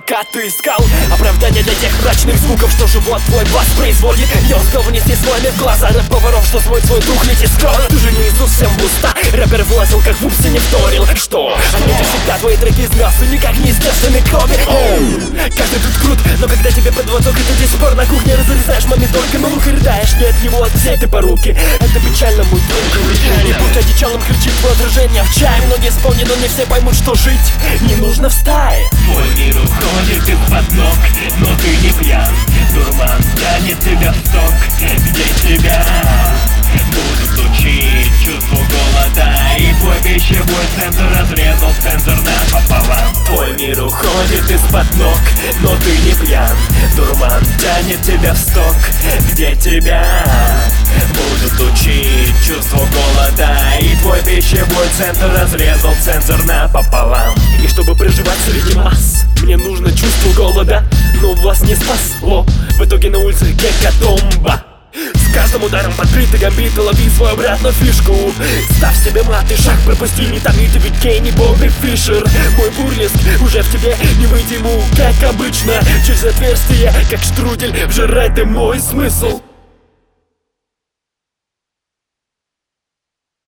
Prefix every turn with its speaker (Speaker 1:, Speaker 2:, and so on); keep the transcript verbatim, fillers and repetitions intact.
Speaker 1: пока ты искал оправдание для тех мрачных звуков, что живот твой воспроизводит. Я успел внести свой мир в глаза рэп поваров, что свой твой дух не тискал. Ты же не Иисус всем в уста, рэпер влазил, как в упсе не вторил. Что? Они же всегда твои треки из мяса, никак не из естественной крови. Каждый тут крут, но когда тебе под двадцок, и ты до сих пор на кухне разрезаешь помидоркой, но лук и рыдаешь не от него, от всей этой поруки. Это печально, мой друг. И будь одичалым, кричит твое отражение в чае. Многие вспомнят, но не все поймут, что жить не нужно в стае.
Speaker 2: Твой мир уходит из-под ног, но ты не пьян. Дурман тянет тебя в сок, где тебя будут учить чувству голода. И твой пищевой центр разрезал цензор напополам.
Speaker 1: Твой мир уходит из-под ног, но ты не пьян. Дурман тянет тебя в сток, где тебя будут учить чувству голода. И твой пищевой центр разрезал цензор напополам. И чтобы проживать среди масс, мне нужно чувство голода, но вас не спасло. В итоге на улице гекатомба. С каждым ударом подкрытый гамбит, лови свою обратную фишку. Ставь себе мат и шаг, пропусти, не томи, ты ведь Кенни Бобби Фишер. Мой бурлеск уже в тебе, не выйти ему, как обычно. Через отверстие, как штрудель, вжирай ты мой смысл.